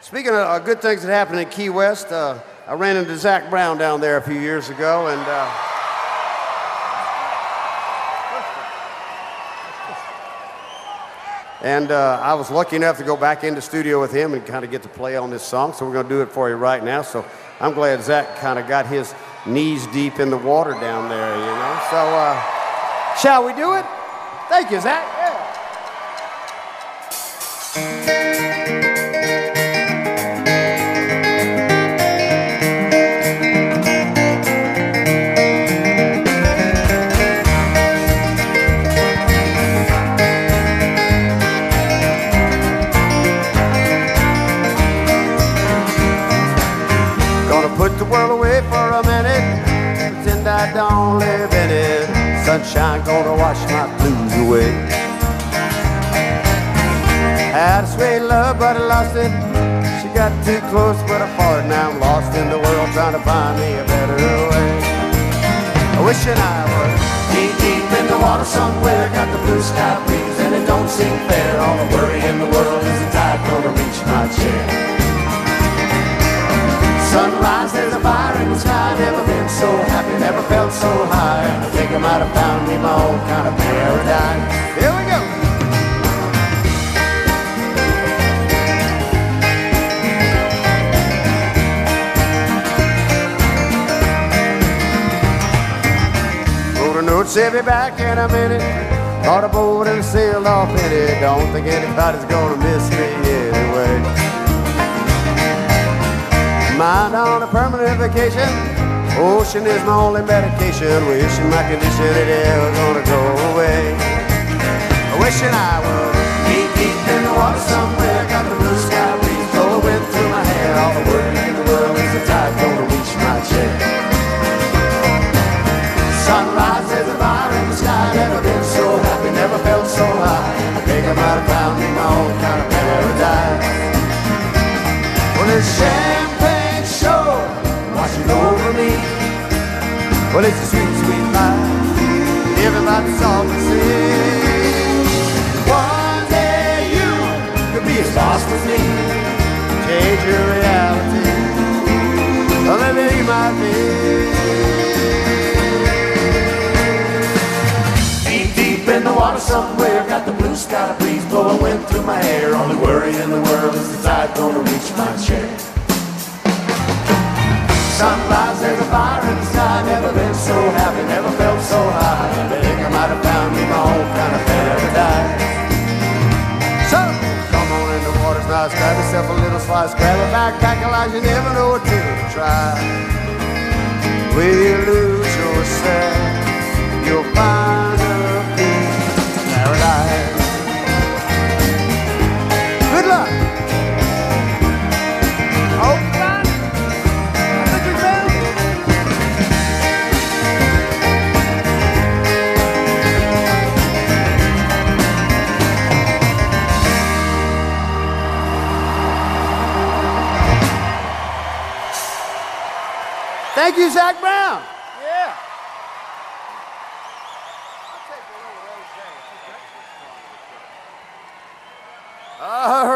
Speaking of good things that happened in Key West, I ran into Zac Brown down there a few years ago, and I was lucky enough to go back in the studio with him and kind of get to play on this song, so we're going to do it for you right now. So I'm glad Zac kind of got his knees deep in the water down there, you know. So shall we do it? Thank you, Zac. Yeah. Put the world away for a minute, pretend I don't live in it. Sunshine gonna wash my blues away. Had a sweet love, but I lost it. She got too close, but I fought. Now I'm lost in the world, trying to find me a better way. Wishing I was deep in the water somewhere. Got the blue sky breeze, and it don't seem fair. All the worry in the world is the tide gonna reach my chair. Sunrise, there's a fire in the sky. Never been so happy, never felt so high. I think I might have found me my own kind of paradise. Here we go. Wrote a note, said be back in a minute. Caught a boat and sailed off in it. Don't think anybody's gonna miss me anyway. Mind on a permanent vacation. Ocean is my only medication. Wishing my condition ain't ever gonna go away. Wishing I was deep in the water somewhere. Got the blue sky breeze blowing through my hair. All the worry in the world is the tide gonna reach my chair. Sunrise, there's a fire in the sky. Never been so happy, never felt so high. I think I might have found me my own kind of paradise. Well, it's champagne washing over me. Well, it's a sweet, sweet life. Everybody's all the same. One day you could be as lost as me. Change your reality. Or maybe you might be. Deep in the water somewhere. Got the blue sky breeze blowing wind through my hair. Only worry in the world is the tide gonna reach my chair. Sunrise, there's a fire in the sky. Never been so happy, never felt so high. I think I might have found me my own kind of paradise. So, come on in the water's nice. Grab yourself a little slice. Grab a backpack, Elijah, you never know what to try. Will you lose yourself? You'll find a piece of paradise. Good luck. Oh. Thank you, Zac Brown. Yeah. All right.